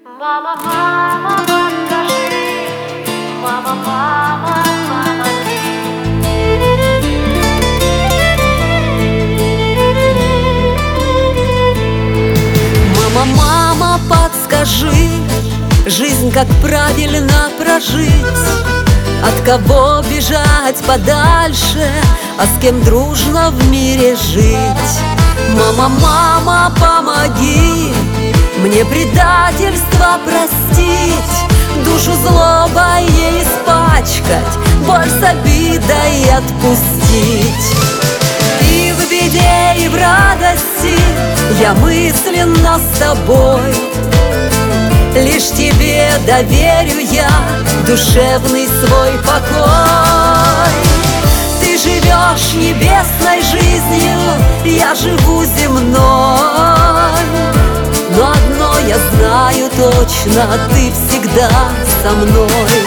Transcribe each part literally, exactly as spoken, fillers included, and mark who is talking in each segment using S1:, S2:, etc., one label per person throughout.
S1: Мама, мама, подскажи, мама, мама, помоги.
S2: Мама, мама, подскажи, жизнь как правильно прожить, от кого бежать подальше, а с кем дружно в мире жить. Мама, мама, помоги мне предательство простить, душу злобой не испачкать, боль с обидой отпустить. И в беде, и в радости я мысленно с тобой, лишь тебе доверю я душевный свой покой. Ты живешь небесной жизнью, я живу земной, но одно я знаю точно, ты всегда со мной.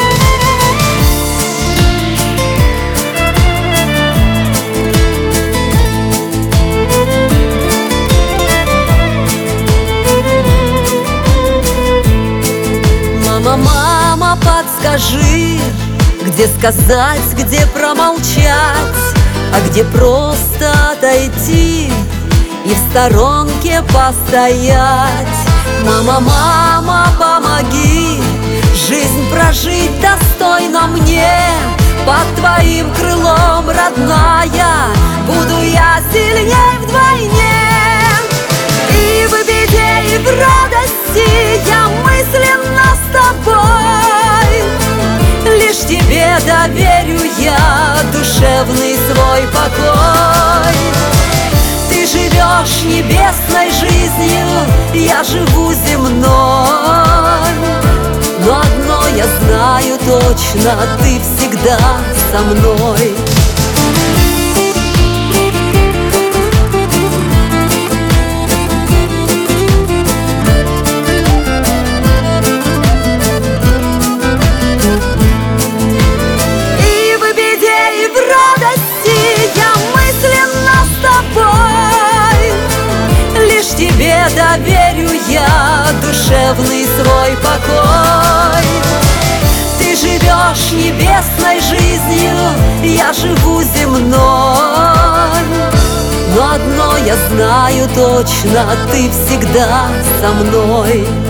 S2: Мама, мама, подскажи, где сказать, где промолчать, а где просто отойти и в сторонке постоять. Мама, мама, помоги жизнь прожить достойно мне, под твоим крылом, родная, буду я сильней вдвойне. И в беде, и в радости я мысленно с тобой, лишь тебе доверю я душевный свой покой. Ты живешь небесной жизнью, я живу земной, но одно я знаю точно, ты всегда со мной. Тебе доверю я душевный свой покой. Ты живешь небесной жизнью, я живу земной, но одно я знаю точно, ты всегда со мной.